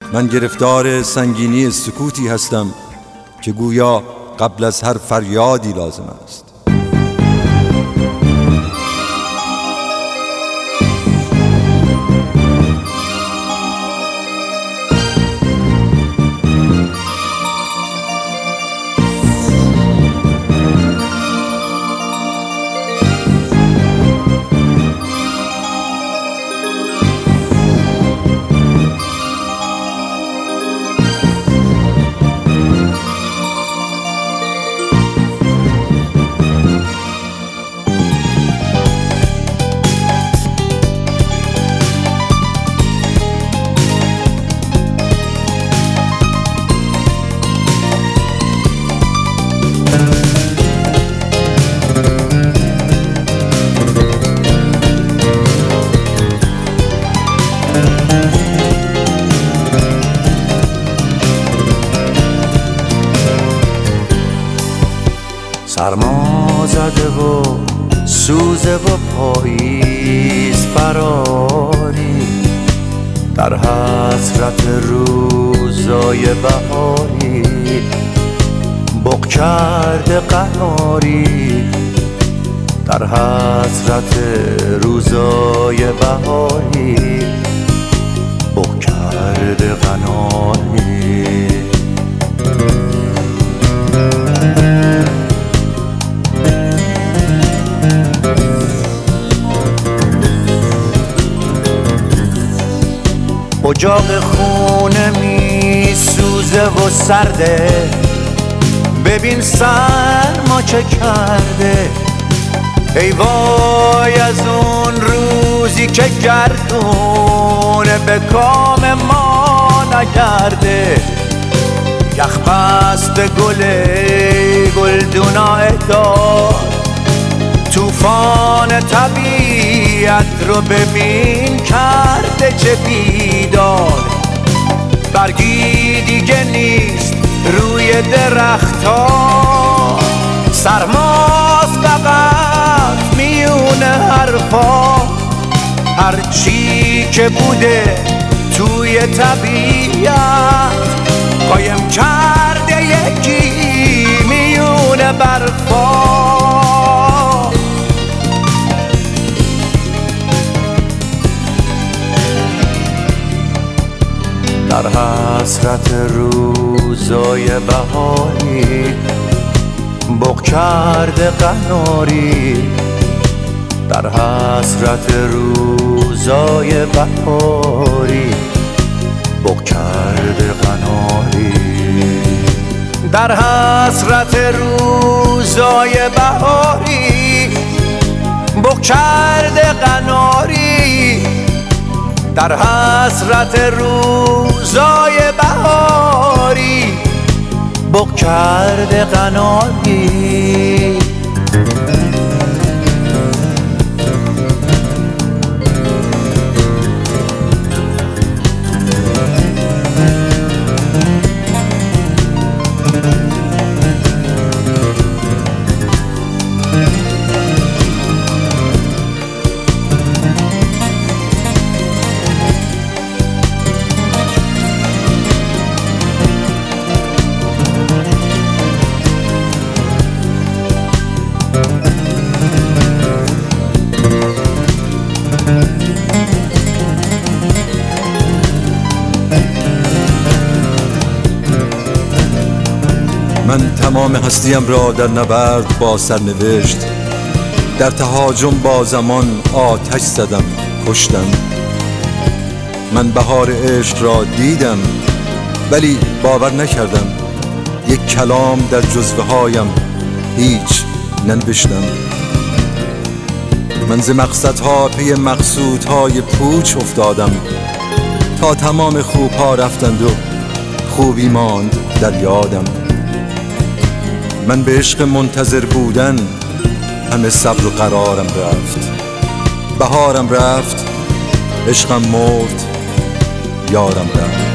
من گرفتار سنگینی سکوتی هستم که گویا قبل از هر فریادی لازم است. سرما زده و سوزه و پاییز فراری، در حسرت روزای بهاری بغ کرده قناری، در حسرت روزای بهاری بغ کرده قناری. اجاق خونه می سوزه و سرده، ببین سرما چه کرده. ای وای از اون روزی که گردونه به کام ما نگرده. یخ بسته گلدونای دار، طوفان طبیعت رو ببین کرده چه بیدار. برگی دیگه نیست روی درخت‌ها، سرماست فقط میونه حرفا. هرچی که بوده توی طبیعت قایم کرده یکی میونه برفا. در حسرت روزای بهاری بغ کرده قناری، در حسرت روزای بهاری بغ کرده قناری، در حسرت روزای بهاری بغ کرده قناری، در حسرت روزای بهاری بغ کرده قناری. من تمام هستیم را در نبرد با سرنوشت، در تهاجم با زمان آتش زدم کشتم. من بهار عشق را دیدم ولی باور نکردم، یک کلام در جزوه هایم هیچ ننوشتم. من ز مقصدها پی مقصودهای پوچ افتادم، تا تمام خوبها رفتند و خوبی ماند در یادم. من به عشق منتظر بودن همه صبر و قرارم رفت، بهارم رفت، عشقم مرد، یارم رفت.